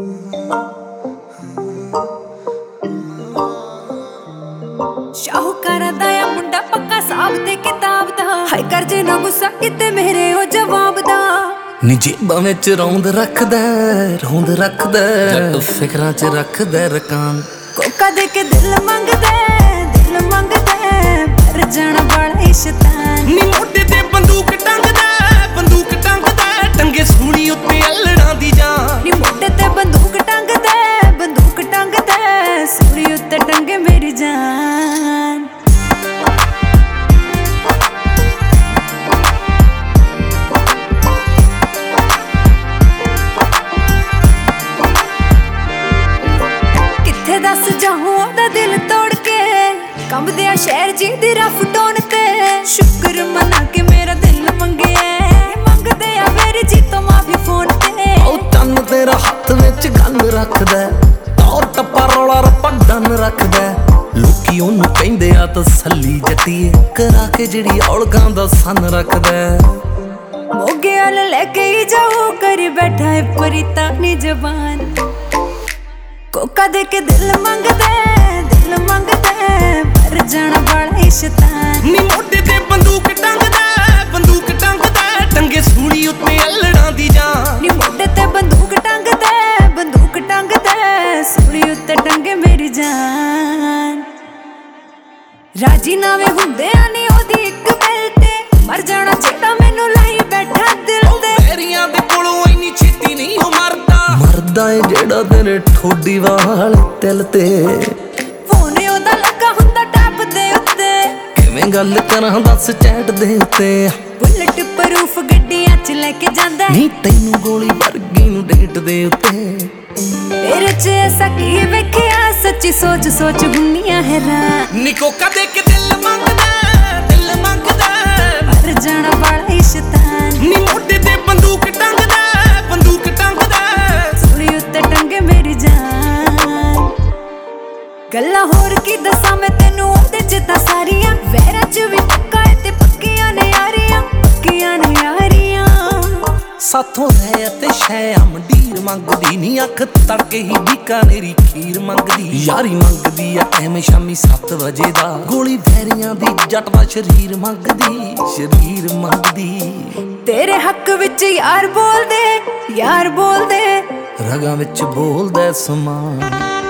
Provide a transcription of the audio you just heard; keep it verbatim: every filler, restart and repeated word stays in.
शाहूकारा दा या मुंडा पक्का साहब ते किताब दा हाय कर जे ना गुस्सा किते मेरे ओ जवाब दा नी जेबां विच रौंद रखदा रौंद रखदा जट फिकरां च रखदा रकान कोका दे के दिल मंगदा दिल मंगदा पर जाना बड़ा शैतान नी मोढे ते बंदूक टंगदा बंदूक टंगदा टंगे सूली उत्ते अल्लड़ां दी जान नी मोढे ते बंदूक टंगदा बंदूक टंगदा सूली उत्ते टंगे मेरी जान दस जाऊं ओदा दिल तोड़ के कंबदे आ शहर जी दी रफ टोन ते शुक्र मना के मेरा दिल मंगे मंगदे आ मेरी जी तो माफी फोन ते ओ तन तेरा हत्थ विच गन रखदा और टप्पा रौला रप्पा डन रखदा लोकी ओनू कहंदे आ तसल्ली जट्टीए करा के जेड़ी औलकां दा सन रखदा मोगे वाल लेके ही जाओ करी बैठा है परिता नी जबान कोका दे के दिल मंगदा दिल मंगदा पर जाना बड़ा शैतान नी मोढे ते बंदूक टंगदा बंदूक टंगदा टंगे सूली उत्ते अल्लड़ां दी जान नी मोढे ते बंदूक टंगदा बंदूक टंगदा सूली उत्ते टंगे मेरी जान राजी नावे हुंदे आ नी ओदी इक गल ते मर जाना जेड़ा मैनू लाई बैठा दिल ते तेरियां दे कोलों इन्नी छेती नहीं ओ मरदा मरदा ए जेड़ा तेरे ठोडी वाल दिल ते फोन ओदा लगा हुंदा टैप दे उत्ते किवें गल करां दस चैट दे उत्ते बुलेट प्रूफ गड्डियां च लेके जांदा नी तैनू गोली वर्गी नू डेट दे उत्ते तेरे च ऐसा की वेखिया सच्ची सोच सोच गुन्नियां हैरान नी कोका दे के दिल मंगदा दिल मंगदा पर जाना बड़ा शैतान नी मोढे ते बंदूक टंगदा बंदूक टंगदा सूली उत्ते टंगे मेरी जान गल्लां होर की दसां मैं तैनू ओदे च तां सारियां वैरां च भी पक्का है ते पक्कियां ने यारियां पक्कियां ने यारियां साथों है ते शै मंडीर मंगदी नी अख तड़के ही बीकानेरी खीर मंगदी यारी मंगदी आ एवें शामी सत्त बजे दा गोली वैरियां दी जट दा शरीर मंगदी शरीर मंगदी तेरे हक विच यार बोल दे यार बोल दे रगां विच बोलदा समान